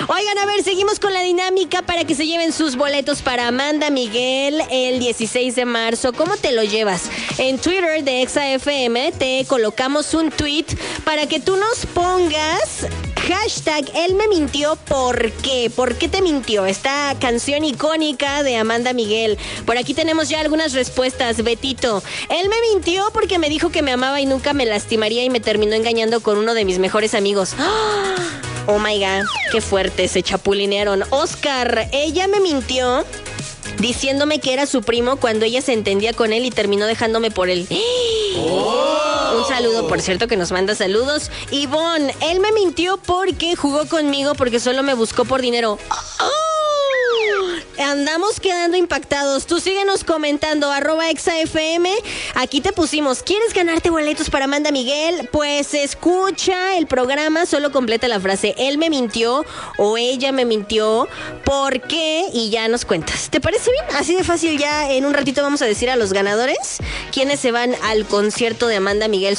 Oigan, a ver, seguimos con la dinámica para que se lleven sus boletos para Amanda Miguel el 16 de marzo. ¿Cómo te lo llevas? En Twitter de ExaFM te colocamos un tweet para que tú nos pongas hashtag él me mintió. ¿Por qué? ¿Por qué te mintió? Esta canción icónica de Amanda Miguel. Por aquí tenemos ya algunas respuestas. Betito: él me mintió porque me dijo que me amaba y nunca me lastimaría y me terminó engañando con uno de mis mejores amigos. Oh my God, qué fuerte, se chapulinearon. Oscar: ella me mintió diciéndome que era su primo cuando ella se entendía con él y terminó dejándome por él. Un saludo, por cierto, que nos manda saludos. Ivonne: él me mintió porque jugó conmigo porque solo me buscó por dinero. Andamos quedando impactados. Tú síguenos comentando, @ExaFM. Aquí te pusimos: ¿quieres ganarte boletos para Amanda Miguel? Pues escucha el programa, solo completa la frase él me mintió o ella me mintió, ¿por qué? Y ya nos cuentas. ¿Te parece bien? Así de fácil. Ya en un ratito vamos a decir a los ganadores quiénes se van al concierto de Amanda Miguel.